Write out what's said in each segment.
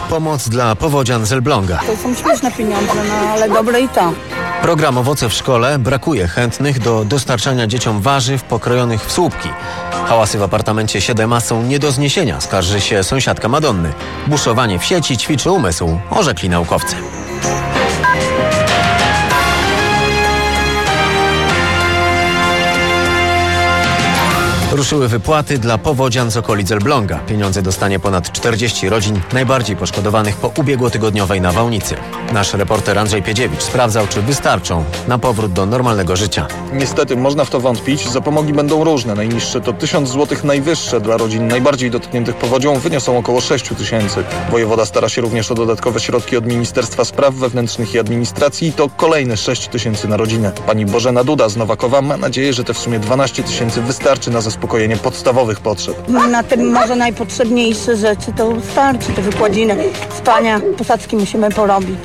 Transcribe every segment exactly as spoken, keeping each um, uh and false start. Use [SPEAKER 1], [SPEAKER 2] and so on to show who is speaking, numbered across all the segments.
[SPEAKER 1] Pomoc dla powodzian z Elbląga.
[SPEAKER 2] To są śmieszne pieniądze, no ale dobre i to.
[SPEAKER 1] Program Owoce w szkole. Brakuje chętnych do dostarczania dzieciom warzyw pokrojonych w słupki. Hałasy w apartamencie siedem A są nie do zniesienia, skarży się sąsiadka Madonny. Buszowanie w sieci ćwiczy umysł, orzekli naukowcy. Ruszyły wypłaty dla powodzian z okolic Elbląga. Pieniądze dostanie ponad czterdzieści rodzin najbardziej poszkodowanych po ubiegłotygodniowej nawałnicy. Nasz reporter Andrzej Piedziewicz sprawdzał, czy wystarczą na powrót do normalnego życia.
[SPEAKER 3] Niestety można w to wątpić. Zapomogi będą różne. Najniższe to tysiąc złotych, najwyższe dla rodzin najbardziej dotkniętych powodzią wyniosą około sześć tysięcy. Wojewoda stara się również o dodatkowe środki od Ministerstwa Spraw Wewnętrznych i Administracji i to kolejne sześć tysięcy na rodzinę. Pani Bożena Duda z Nowakowa ma nadzieję, że te w sumie dwanaście tysięcy wystarczy na zaspokojenie podstawowych potrzeb.
[SPEAKER 2] Na tym może najpotrzebniejsze rzeczy to starczy, te wykładziny, spania, posadzki musimy porobić.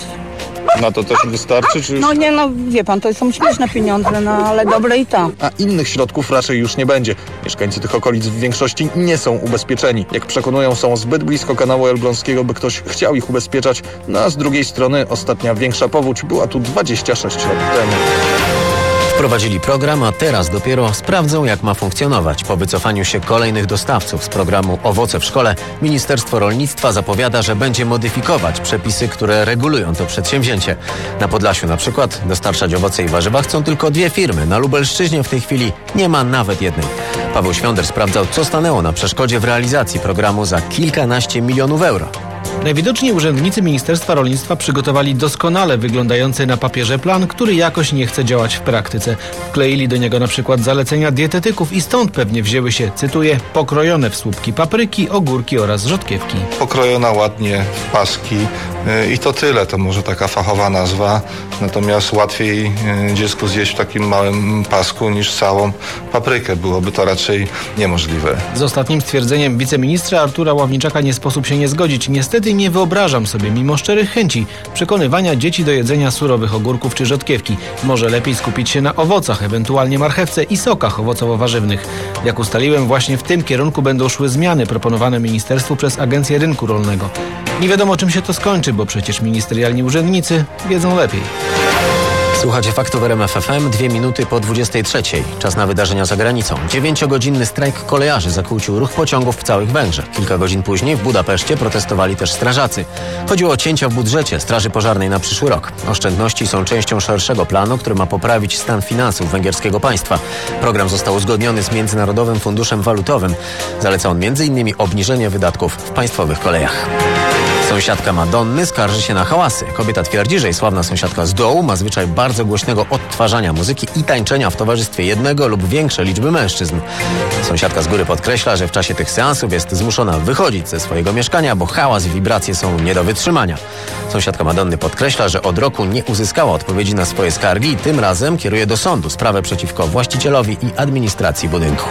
[SPEAKER 3] Na to też wystarczy? Czy już...
[SPEAKER 2] No nie, no wie pan, to są śmieszne pieniądze, no ale dobre i to.
[SPEAKER 3] A innych środków raczej już nie będzie. Mieszkańcy tych okolic w większości nie są ubezpieczeni. Jak przekonują, są zbyt blisko kanału elbląskiego, by ktoś chciał ich ubezpieczać. No a z drugiej strony ostatnia większa powódź była tu dwadzieścia sześć lat temu.
[SPEAKER 1] Wprowadzili program, a teraz dopiero sprawdzą, jak ma funkcjonować. Po wycofaniu się kolejnych dostawców z programu Owoce w szkole, Ministerstwo Rolnictwa zapowiada, że będzie modyfikować przepisy, które regulują to przedsięwzięcie. Na Podlasiu na przykład dostarczać owoce i warzywa chcą tylko dwie firmy. Na Lubelszczyźnie w tej chwili nie ma nawet jednej. Paweł Świąder sprawdzał, co stanęło na przeszkodzie w realizacji programu za kilkanaście milionów euro.
[SPEAKER 4] Najwidoczniej urzędnicy Ministerstwa Rolnictwa przygotowali doskonale wyglądający na papierze plan, który jakoś nie chce działać w praktyce. Wkleili do niego na przykład zalecenia dietetyków i stąd pewnie wzięły się, cytuję, pokrojone w słupki papryki, ogórki oraz rzodkiewki.
[SPEAKER 5] Pokrojona ładnie w paski i to tyle, to może taka fachowa nazwa, natomiast łatwiej dziecku zjeść w takim małym pasku niż całą paprykę. Byłoby to raczej niemożliwe.
[SPEAKER 4] Z ostatnim stwierdzeniem wiceministra Artura Ławniczaka nie sposób się nie zgodzić. Niestety nie wyobrażam sobie, mimo szczerych chęci, przekonywania dzieci do jedzenia surowych ogórków czy rzodkiewki. Może lepiej skupić się na owocach, ewentualnie marchewce i sokach owocowo-warzywnych. Jak ustaliłem, właśnie w tym kierunku będą szły zmiany proponowane ministerstwu przez Agencję Rynku Rolnego. Nie wiadomo, czym się to skończy, bo przecież ministerialni urzędnicy wiedzą lepiej.
[SPEAKER 1] Słuchacie faktów w R M F F M, dwie minuty po dwudziestej trzeciej. Czas na wydarzenia za granicą. Dziewięciogodzinny strajk kolejarzy zakłócił ruch pociągów w całych Węgrzech. Kilka godzin później w Budapeszcie protestowali też strażacy. Chodziło o cięcia w budżecie Straży Pożarnej na przyszły rok. Oszczędności są częścią szerszego planu, który ma poprawić stan finansów węgierskiego państwa. Program został uzgodniony z Międzynarodowym Funduszem Walutowym. Zaleca on między innymi obniżenie wydatków w państwowych kolejach. Sąsiadka Madonny skarży się na hałasy. Kobieta twierdzi, że jej sławna sąsiadka z dołu ma zwyczaj bardzo głośnego odtwarzania muzyki i tańczenia w towarzystwie jednego lub większej liczby mężczyzn. Sąsiadka z góry podkreśla, że w czasie tych seansów jest zmuszona wychodzić ze swojego mieszkania, bo hałas i wibracje są nie do wytrzymania. Sąsiadka Madonny podkreśla, że od roku nie uzyskała odpowiedzi na swoje skargi i tym razem kieruje do sądu sprawę przeciwko właścicielowi i administracji budynku.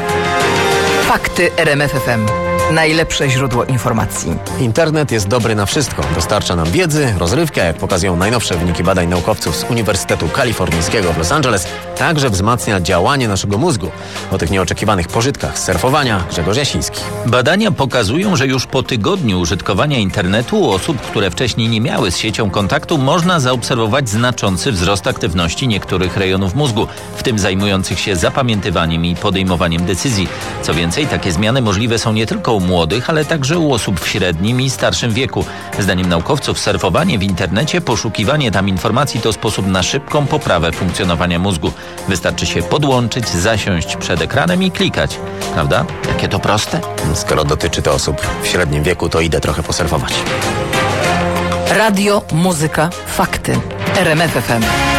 [SPEAKER 6] Fakty R M F F M. Najlepsze źródło informacji.
[SPEAKER 1] Internet jest dobry na wszystko. Dostarcza nam wiedzy, rozrywki, a jak pokazują najnowsze wyniki badań naukowców z Uniwersytetu Kalifornijskiego w Los Angeles, także wzmacnia działanie naszego mózgu. O tych nieoczekiwanych pożytkach z surfowania Grzegorz Jasiński.
[SPEAKER 7] Badania pokazują, że już po tygodniu użytkowania internetu u osób, które wcześniej nie miały z siecią kontaktu, można zaobserwować znaczący wzrost aktywności niektórych rejonów mózgu, w tym zajmujących się zapamiętywaniem i podejmowaniem decyzji. Co więcej, takie zmiany możliwe są nie tylko u młodych, ale także u osób w średnim i starszym wieku. Zdaniem naukowców surfowanie w internecie, poszukiwanie tam informacji to sposób na szybką poprawę funkcjonowania mózgu. Wystarczy się podłączyć, zasiąść przed ekranem i klikać. Prawda? Jakie to proste?
[SPEAKER 1] Skoro dotyczy to osób w średnim wieku, to idę trochę posurfować.
[SPEAKER 6] Radio, muzyka, fakty. R M F F M.